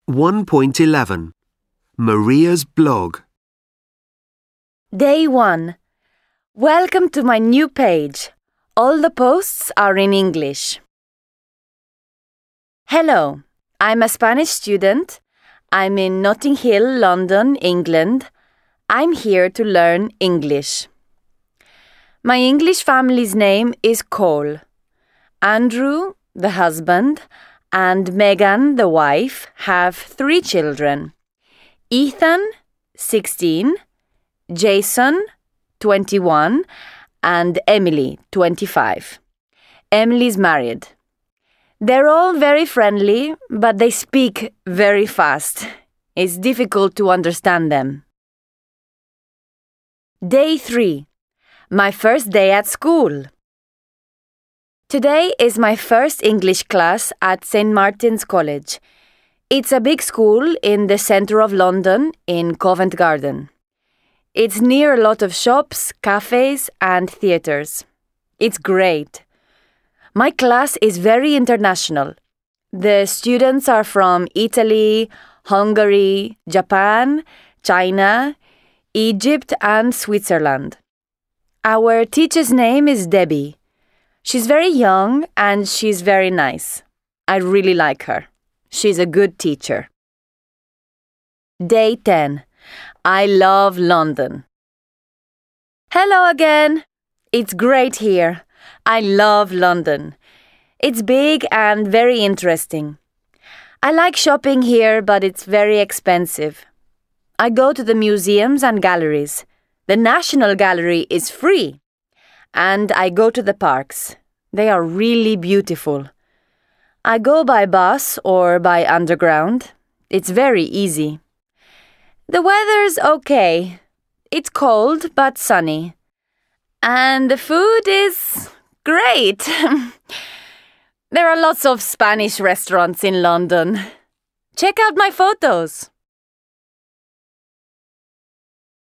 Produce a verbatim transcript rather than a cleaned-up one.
one point eleven. Maria's blog. Day one. Welcome to my new page. All the posts are in English. Hello, I'm a Spanish student. I'm in Notting Hill, London, England. I'm here to learn English. My English family's name is Cole. Andrew, the husband, and Megan, the wife, have three children. Ethan, sixteen, Jason, twenty-one, and Emily, twenty-five. Emily's married. They're all very friendly, but they speak very fast. It's difficult to understand them. Day three. My first day at school. Today is my first English class at Saint Martin's College. It's a big school in the centre of London in Covent Garden. It's near a lot of shops, cafes, and theatres. It's great. My class is very international. The students are from Italy, Hungary, Japan, China, Egypt, and Switzerland. Our teacher's name is Debbie. She's very young and she's very nice. I really like her. She's a good teacher. Day ten. I love London. Hello again. It's great here. I love London. It's big and very interesting. I like shopping here, but it's very expensive. I go to the museums and galleries. The National Gallery is free. And I go to the parks. They are really beautiful. I go by bus or by underground. It's very easy. The weather's okay. It's cold but sunny. And the food is great. There are lots of Spanish restaurants in London. Check out my photos.